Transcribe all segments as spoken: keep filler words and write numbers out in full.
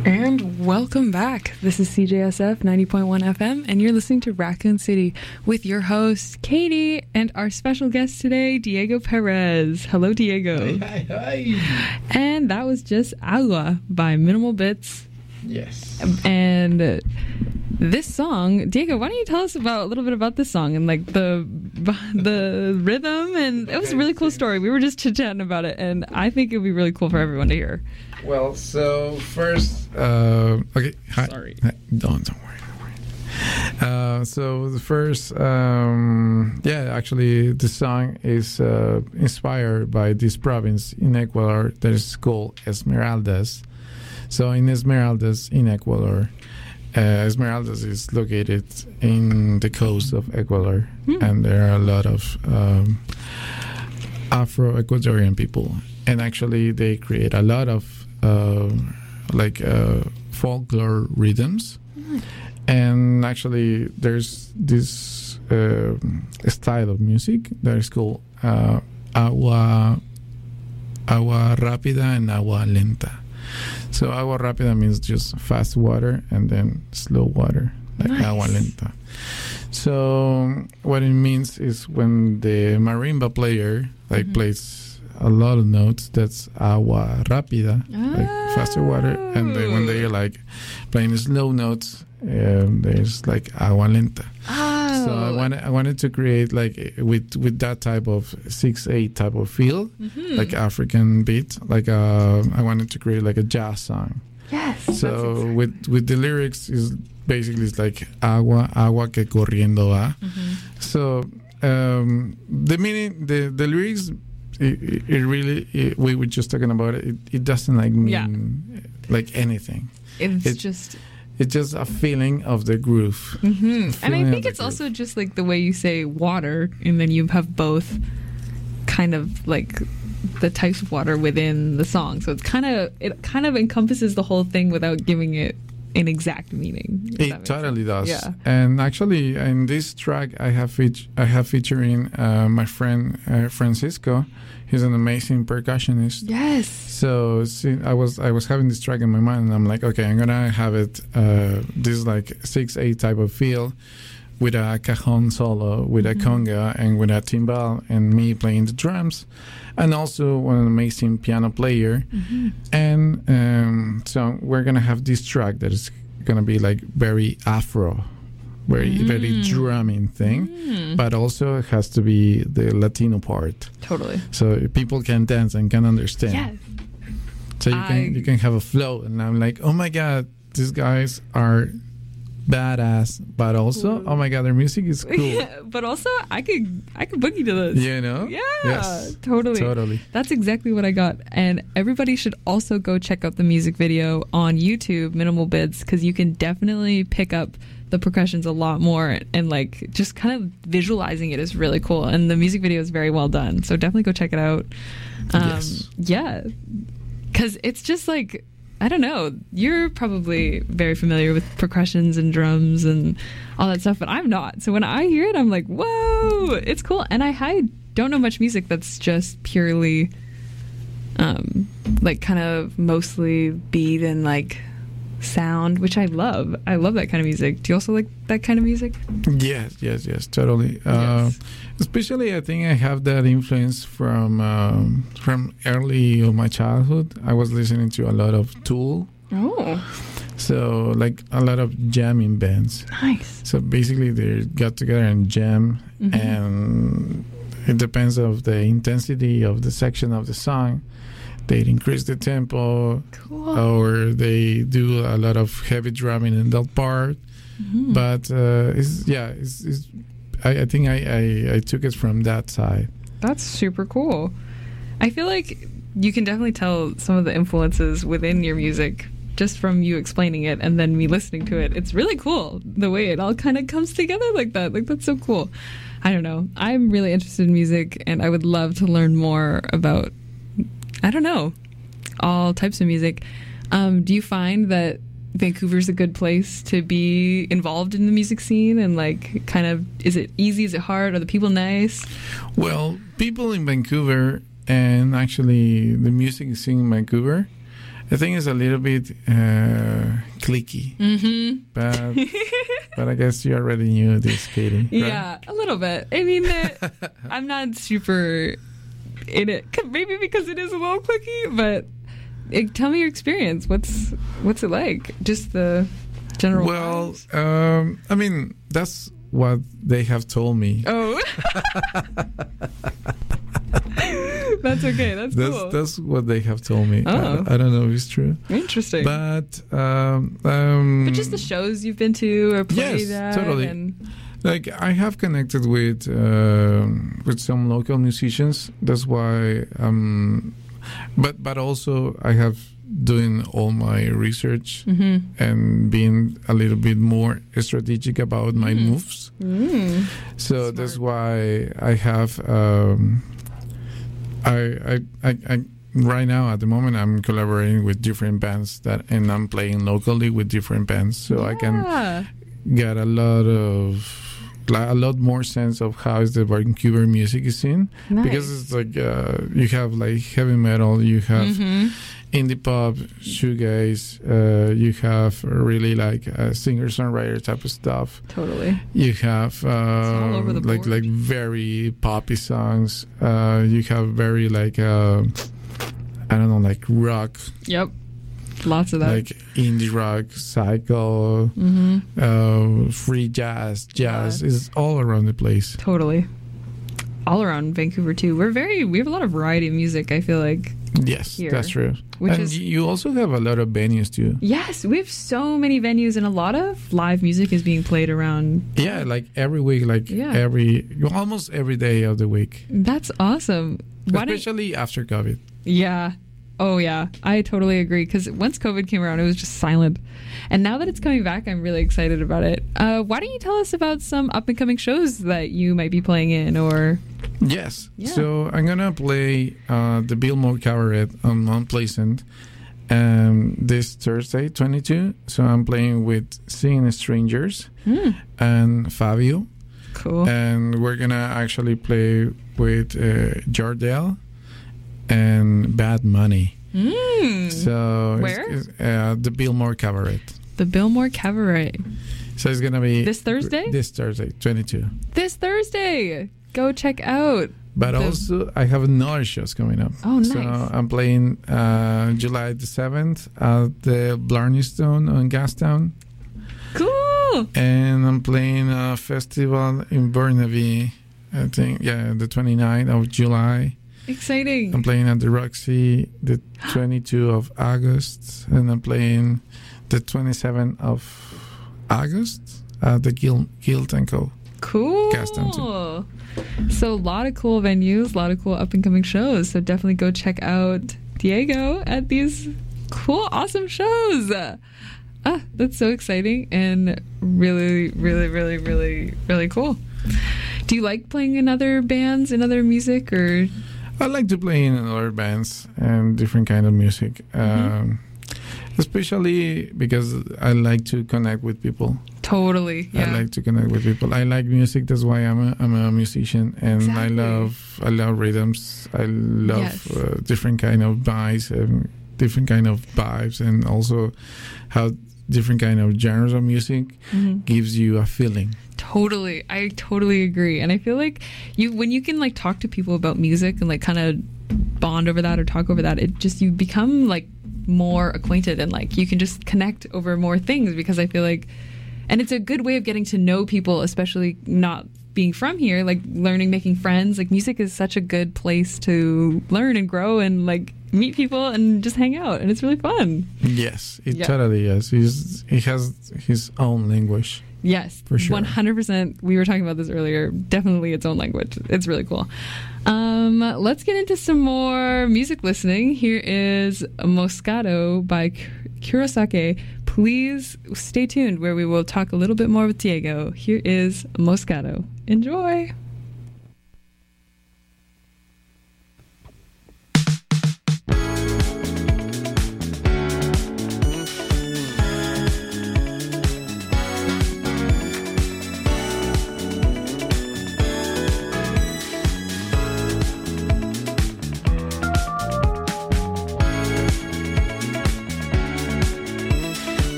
And welcome back. This is C J S F ninety point one F M, and you're listening to Raccoon City with your host, Katie, and our special guest today, Diego Perez. Hello, Diego. Hi, hi, hi. And that was just Agua by Minimal Bits. Yes. And uh, this song, Diego, why don't you tell us about a little bit about this song and like the the rhythm? And it was a really cool story. We were just chit-chatting about it, and I think it would be really cool for everyone to hear. Well, so first, uh, okay. Hi. Sorry. Hi. Don't don't worry, don't worry. Uh, so the first, um, yeah, actually, the song is uh, inspired by this province in Ecuador that is called Esmeraldas. So in Esmeraldas, in Ecuador, uh, Esmeraldas is located in the coast of Ecuador, mm. and there are a lot of um, Afro-Ecuadorian people, and actually they create a lot of Uh, like uh, folklore rhythms, mm. and actually there's this uh, style of music that is called uh, agua agua rápida and agua lenta. So agua rápida means just fast water, and then slow water, like nice. Agua lenta. So what it means is when the marimba player like mm-hmm. plays a lot of notes, that's agua rápida, oh. like faster water, and then when they're like playing slow notes, um, there's like agua lenta. Oh. So I wanted I wanted to create like with with that type of six eight type of feel, mm-hmm. like African beat, like uh, I wanted to create like a jazz song. Yes. So exactly. with with the lyrics is basically it's like agua agua que corriendo va. Mm-hmm. So um, the meaning the the lyrics. It, it really, it, we were just talking about it. It, it doesn't like mean yeah. like anything. It's it, just, it's just a feeling of the groove. Mm-hmm. And I think it's also just like the way you say water, and then you have both kind of like the types of water within the song. So it's kind of it kind of encompasses the whole thing without giving it an exact meaning. It totally sense. does. Yeah. And actually, in this track, I have feat- I have featuring uh, my friend uh, Francisco. He's an amazing percussionist. Yes. So see, I was I was having this track in my mind, and I'm like, okay, I'm gonna have it uh, this like six eight type of feel, with a cajon solo, with mm-hmm. a conga, and with a timbal, and me playing the drums, and also an amazing piano player. Mm-hmm. And um, so we're gonna have this track that is gonna be like very Afro. Very, mm. very drumming thing, mm. but also it has to be the Latino part. Totally. So people can dance and can understand. Yes. So you I... can you can have a flow, and I'm like, oh my god, these guys are badass, but also, Ooh. oh my god, their music is cool. Yeah, but also, I could I could boogie to this. You know? Yeah, yes. totally. Totally. That's exactly what I got. And everybody should also go check out the music video on YouTube, Minimal Bits, because you can definitely pick up the percussions a lot more, and like just kind of visualizing it is really cool, and the music video is very well done, so definitely go check it out. Um, yes. Yeah, because it's just like, I don't know, you're probably very familiar with percussions and drums and all that stuff, but I'm not. So when I hear it, I'm like, whoa, it's cool. And I, I don't know much music that's just purely um, like kind of mostly beat and like sound, which I love. I love that kind of music. Do you also like that kind of music? Yes, yes, yes, totally. Uh, yes. Especially, I think I have that influence from um, from early of my childhood. I was listening to a lot of Tool. Oh. So, like a lot of jamming bands. Nice. So basically, they got together and jam, mm-hmm. and it depends of the intensity of the section of the song. They increase the tempo, cool. or they do a lot of heavy drumming in that part. Mm-hmm. But uh, it's, yeah, it's, it's, I, I think I, I, I took it from that side. That's super cool. I feel like you can definitely tell some of the influences within your music just from you explaining it and then me listening to it. It's really cool the way it all kind of comes together like that. Like, that's so cool. I don't know. I'm really interested in music, and I would love to learn more about, I don't know, all types of music. Um, do you find that Vancouver's a good place to be involved in the music scene? And like, kind of, is it easy? Is it hard? Are the people nice? Well, people in Vancouver, and actually the music scene in Vancouver, I think it's a little bit uh, cliquey, Mm-hmm. but but I guess you already knew this, Katie. Right? Yeah, a little bit. I mean, uh, I'm not super in it. Maybe because it is a little clicky, but it, tell me your experience. What's what's it like? Just the general. Well, vibes? um, I mean, that's what they have told me. Oh. That's okay. That's, That's cool. that's what they have told me. Oh. I, I don't know if it's true, Interesting. but um, um, But just the shows you've been to or played Yes, at. totally. And, like I have connected with uh, with some local musicians. That's why um, but but also I have doing all my research mm-hmm. and being a little bit more strategic about my Mm. moves. mm. So Smart. that's why I have um, I, I I I right now at the moment I'm collaborating with different bands that and I'm playing locally with different bands, so I can Yeah. get a lot of like, a lot more sense of how is the Vancouver music scene. Nice. Because it's like uh, you have like heavy metal, you have Mhm. indie pop, shoegaze, uh, you have really like uh, singer songwriter type of stuff. Totally. You have uh, all over the like board. like very poppy songs. Uh, you have very like uh, I don't know, like rock, Yep. Lots of that. like indie rock, cycle, mm-hmm. uh, free jazz, jazz Yeah. is all around the place. Totally. All around Vancouver too. We're very we have a lot of variety of music, I feel like. Yes, Here, that's true. which and is- you also have a lot of venues too. Yes, we have so many venues and a lot of live music is being played around. Yeah, like every week, like Yeah. every almost every day of the week, That's awesome. Why don't, especially after COVID. yeah. Oh yeah, I totally agree. Because once COVID came around, it was just silent, and now that it's coming back, I'm really excited about it. Uh, why don't you tell us about some up and coming shows that you might be playing in, or Yes. Yeah. So I'm gonna play uh, the Billmore Cabaret on Mount Pleasant um, this Thursday, twenty-two. So I'm playing with Seeing Strangers Hmm, and Fabio, cool. and we're gonna actually play with uh, Jardel and Bad Money. Mm. So it's- Where? it's, uh, the Billmore Cabaret. The Billmore Cabaret So it's gonna be This Thursday? This Thursday, twenty-two. this Thursday. Go check out. But The- also, I have another shows coming up. Oh, nice. So I'm playing uh, July the seventh at the Blarney Stone on Gastown. Cool. And I'm playing a festival in Burnaby, I think, yeah, the twenty-ninth of July. Exciting. I'm playing at the Roxy the twenty-second of August. And I'm playing the twenty-seventh of August at the Guild, Guild and Co. Cool. Gastown, So a lot of cool venues, a lot of cool up and coming shows. So definitely go check out Diego at these cool, awesome shows. Ah, that's so exciting and really, really, really, really, really cool. Do you like playing in other bands and other music, or? I like to play in other bands and different kind of music, Mm-hmm. um, especially because I like to connect with people. Totally. Yeah. I like to connect with people. I like music. That's why I'm a, I'm a musician, and Exactly. I love I love rhythms. I love Yes. uh, different kind of vibes and different kind of vibes, and also how different kind of genres of music Mhm. gives you a feeling. Totally. I totally agree. And I feel like you when you can like talk to people about music and like kind of bond over that or talk over that, it just you become like more acquainted and like you can just connect over more things, because I feel like and it's a good way of getting to know people, especially not being from here, like learning, making friends. Like music is such a good place to learn and grow and like meet people and just hang out, and it's really fun. Yes, it Yeah. totally is. He's, he has his own language. Yes, For sure. one hundred percent. We were talking about this earlier. Definitely its own language. It's really cool. Um, let's get into some more music listening. Here is Moscato by K- Kurosake. Please stay tuned where we will talk a little bit more with Diego. Here is Moscato. Enjoy.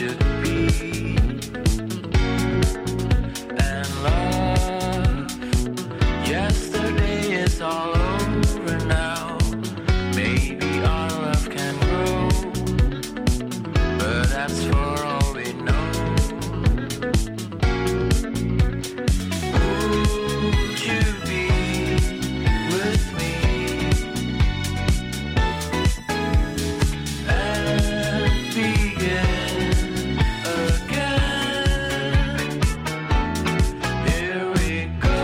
should be. And love, yesterday is all over now. Maybe our love can grow, but that's for all we know. Would you be with me and begin again? Here we go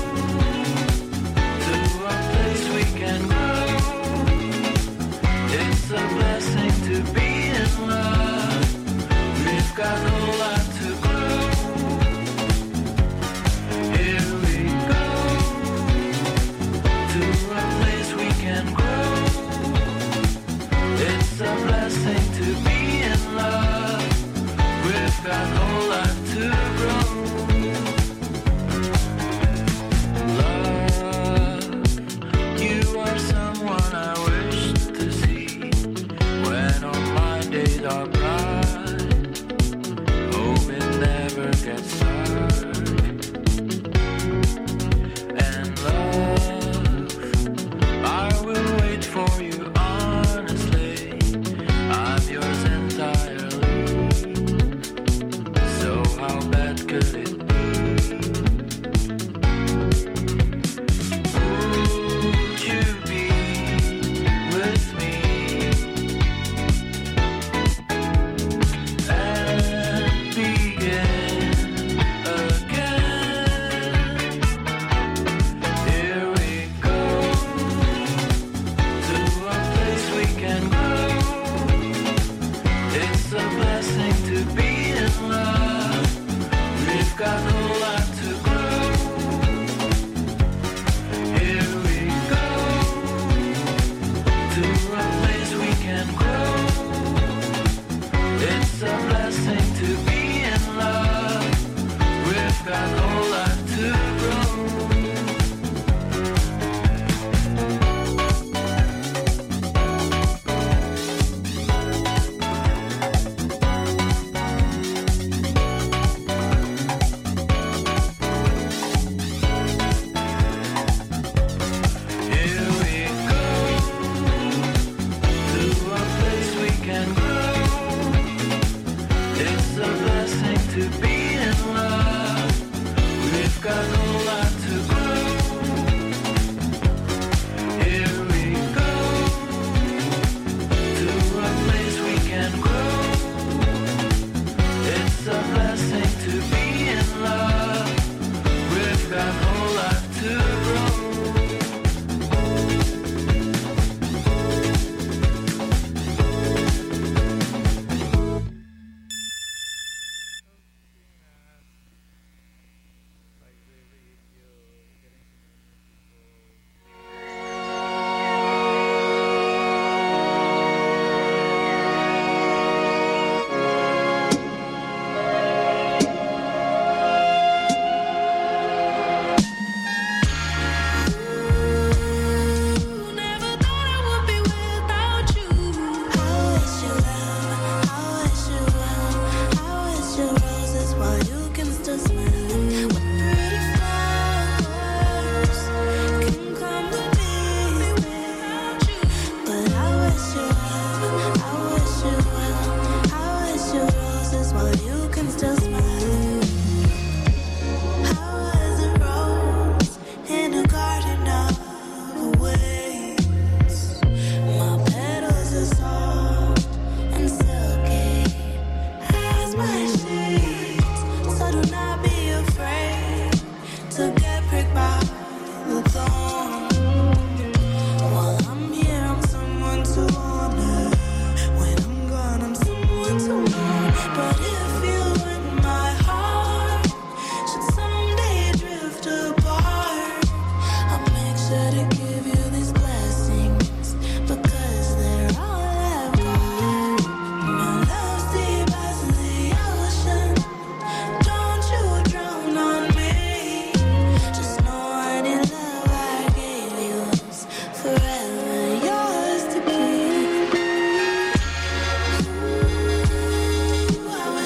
to a place we can grow. It's a blessing to be in love. We've got a lot to grow. Here we go to a place we can grow. It's a blessing to be in love. We've got a lot to grow. Love, you are someone I wish to see when all my days are bright. Hope it never gets dark. And love, I will wait for you honestly. I'm yours entirely. So how bad could it be? Would you be with me and begin again? Here we go to a place we can grow. It's a blessing to be in love. We've got a lot to grow. Here we go to a place we can grow. It's a blessing to be in love. We've got a lot to grow. Here we go to a place we can grow. It's a blessing to be in love. We've got a lot to grow. Here we go to a place we can grow. It's a blessing to be in love. We've got a lot to grow. Never thought I would be without you. I wish you well, I wish you well. I wish your roses while you can still smell them. With pretty flowers can come to me without you. But I wish you well, I wish you well. I wish your roses while you can still smell them. How was a rose in a garden of waves? My petals are soft and silky as my sheets. So do not be afraid to get pricked by the thorn. While I'm here, I'm someone to honor. When I'm gone, I'm someone to mourn. But if you and my heart should someday drift apart, I'll make sure to give you these blessings because they're all I've got. My love's deep as the ocean. Don't you drown on me. Just know any love I gave you is forever yours to keep. Ooh, I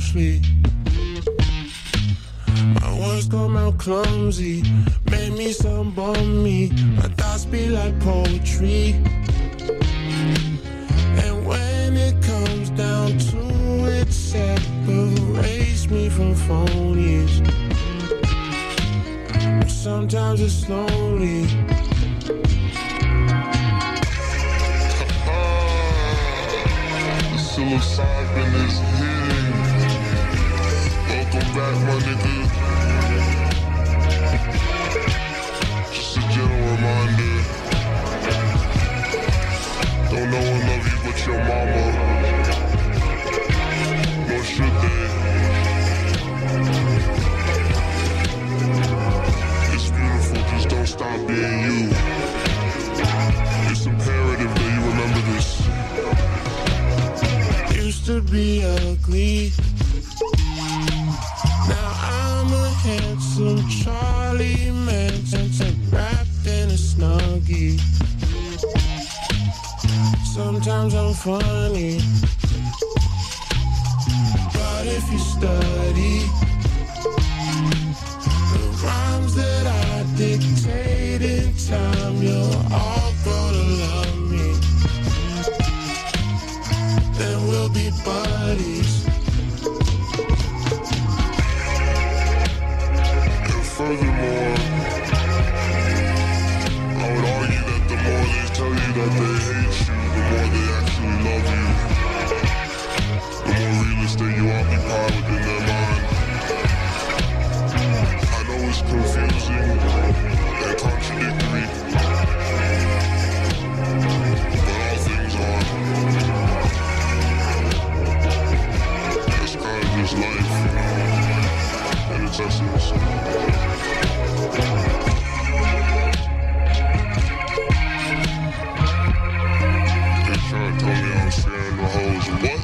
closely. My words come out clumsy, made me some bummy. My thoughts be like poetry. And when it comes down to it, separates me from phonies. Sometimes it's lonely. The psilocybin is hitting. Welcome back, my nigga. Just a gentle reminder. Don't know one love you but your mama. Nor should they. It's beautiful, just don't stop being you. It's imperative that you remember this. Used to be ugly. Now I'm a handsome Charlie Manson wrapped in a snuggie. Sometimes I'm funny, but if you study the rhymes that I dictate in time, you'll all grow to love me. Then we'll be buddies. Furthermore, I would argue that the more they tell you that they hate you, the more they actually love you. The more real estate you occupy within their mind. I know it's confusing and contradictory, but all things are. That's kind of just life, you know, in its essence. What?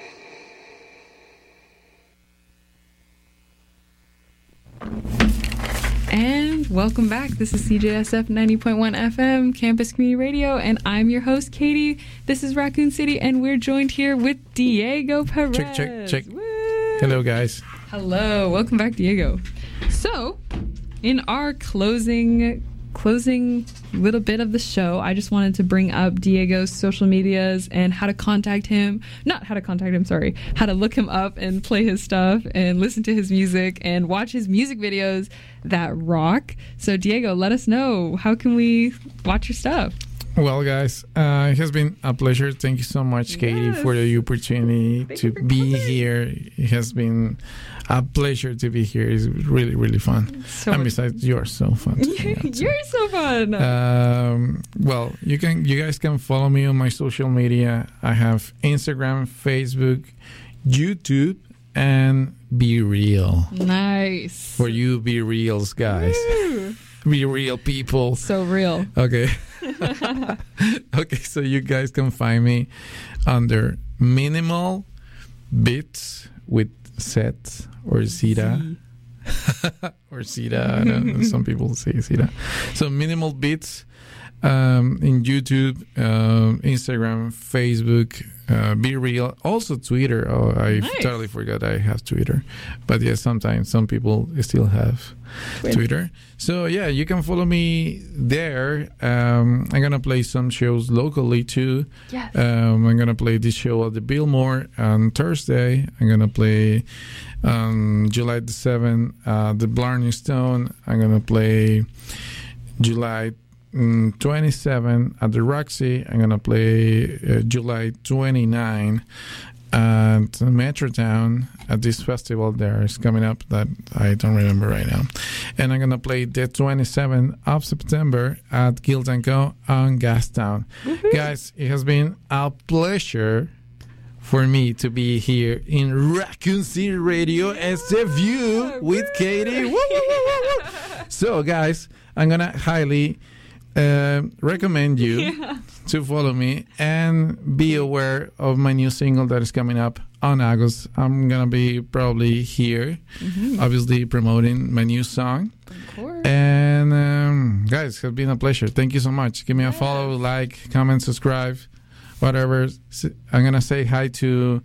And welcome back. This is C J S F ninety point one F M, Campus Community Radio, and I'm your host, Katie. This is Raccoon City, and we're joined here with Diego Perez. Check, check, check. Woo! Hello, guys. Hello. Welcome back, Diego. So, in our closing closing little bit of the show, I just wanted to bring up Diego's social medias and how to contact him. Not how to contact him, sorry. How to look him up and play his stuff and listen to his music and watch his music videos that rock. So, Diego, let us know. How can we watch your stuff? Well, guys, uh, it has been a pleasure. Thank you so much, Katie, Yes. for the opportunity Thank to you for be coming. here. It has been a pleasure to be here. It's really, really fun. So and much- besides, you are so fun. to hang out to. You're so fun. Um, well, you can, you guys can follow me on my social media. I have Instagram, Facebook, YouTube, and Be Real. Nice. For you, Be Reals, guys. Woo. Be real people. So real. Okay. Okay, so you guys can find me under Minimal Beats with Set or Zeta. Or Zeta. I don't know. Some people say Zeta. So Minimal Beats um, in YouTube, uh, Instagram, Facebook, uh, Be Real. Also Twitter. Oh, I Nice. totally forgot I have Twitter. But yeah, sometimes some people still have Twitter. Twitter. So yeah, you can follow me there. Um, I'm gonna play some shows locally too. Yes. Um, I'm gonna play this show at the Billmore on Thursday. I'm gonna play on July the seventh uh, the Blarney Stone. I'm gonna play July mm, twenty-seventh at the Roxy. I'm gonna play uh, July twenty-ninth at Metrotown at this festival there is coming up that I don't remember right now. And I'm gonna play the twenty-seventh of September at Guild and Co on Gastown. Guys, it has been a pleasure for me to be here in Raccoon City Radio as the view with Katie. Woo, woo, woo, woo, woo. So guys, I'm gonna highly uh, recommend you Yeah. to follow me and be aware of my new single that is coming up on August. I'm gonna be probably here, obviously promoting my new song. Of course. And um, guys, it's been a pleasure. Thank you so much. Give me a follow, like, comment, subscribe, whatever. S- I'm gonna say hi to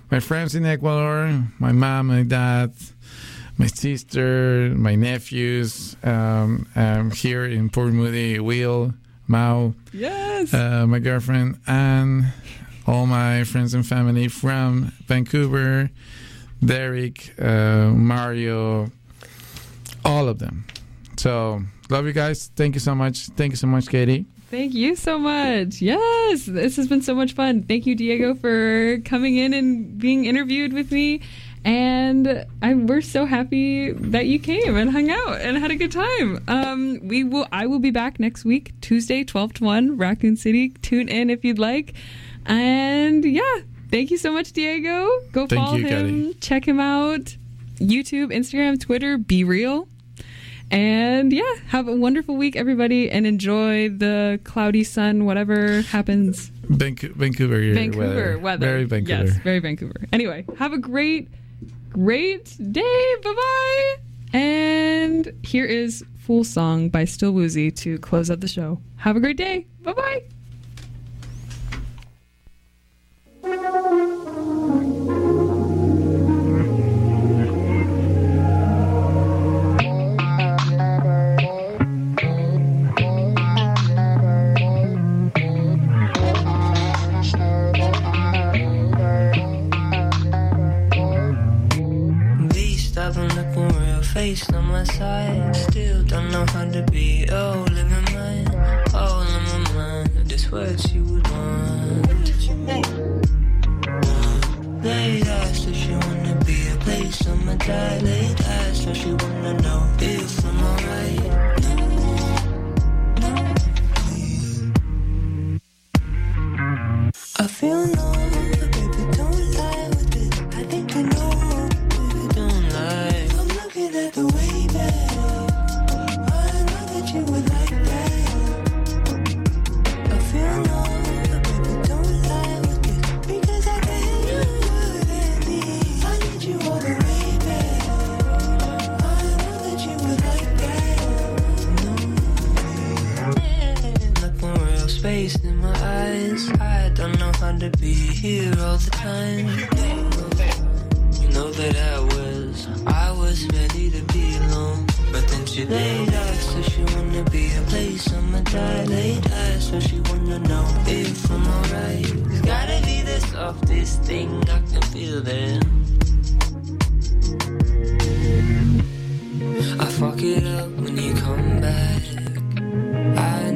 my friends in Ecuador, my mom, my dad, my sister, my nephews, um, um, here in Port Moody, Will, Mao, Yes. uh, my girlfriend, and all my friends and family from Vancouver, Derek, uh, Mario, all of them. So, love you guys. Thank you so much. Thank you so much, Katie. Thank you so much. Yes, this has been so much fun. Thank you, Diego, for coming in and being interviewed with me. And I, we're so happy that you came and hung out and had a good time. Um, we will. I will be back next week, Tuesday, twelve to one, Raccoon City. Tune in if you'd like. And yeah, thank you so much, Diego. Go Thank follow you, him. Katie. Check him out. YouTube, Instagram, Twitter. Be real. And yeah, have a wonderful week, everybody, and enjoy the cloudy sun, whatever happens. Vanco- Vancouver, Vancouver weather. weather. Very Vancouver. Yes, very Vancouver. Anyway, have a great, great day. Bye-bye. And here is Fool Song by Still Woozy to close out the show. Have a great day. Bye-bye. Face on my side, still don't know how to be. Oh, living mine, all in my mind. Just what you would want. Late eyes, so she wanna be a place on my die. Late eyes, so she wanna know if I'm alright. I feel numb, but baby, don't lie with it. I think I know, baby, don't lie. At the way back, I know that you would like that. I feel numb, but baby, don't lie with it. Because I can't do it at me. I need you all the way back. I know that you would like that. No, nothing real space in my eyes. I don't know how to be here all the time. You know that I was, I was ready to be alone. But then she laid eyes, so she wanna be a place on my die. Laid eyes, so she wanna know if I'm alright. It's gotta be the softest thing, I can feel that. I fuck it up when you come back. I